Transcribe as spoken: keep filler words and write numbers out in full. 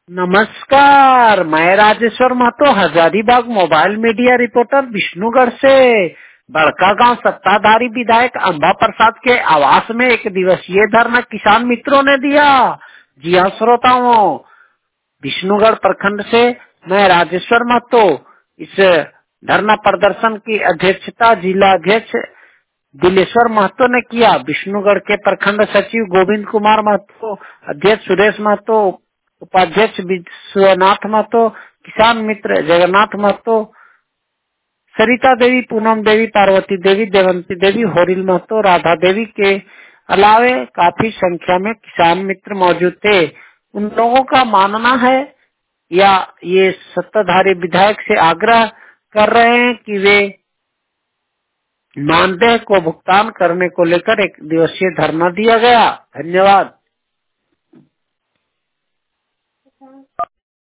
नमस्कार, मैं Rajeshwar Mahto Hazaribagh mobile media reporter Vishnugarh से। बड़का गांव सत्ताधारी विधायक अंबा प्रसाद के आवास में एक दिवसीय धरना किसान मित्रों ने दिया। जी हाँ श्रोताओं, विष्णुगढ़ प्रखंड से मैं राजेश्वर महतो इस धरना प्रदर्शन की अध्यक्षता जिला अध्यक्ष दिलेश्वर महतो ने किया। विष्णुगढ़ के प्रखंड सचिव गोविंद कुमार महतो, अध्यक्ष सुरेश महतो, उपाध्यक्ष विश्वनाथ महतो, किसान मित्र जगन्नाथ महतो, सरिता देवी, पूनम देवी, पार्वती देवी, देवंती देवी, होरिल महतो, राधा देवी के अलावे काफी संख्या में किसान मित्र मौजूद थे। उन लोगों का मानना है या ये सत्ताधारी विधायक से आग्रह कर रहे हैं कि वे मानदेय को भुगतान करने को लेकर एक दिवसीय धरना दिया गया। धन्यवाद।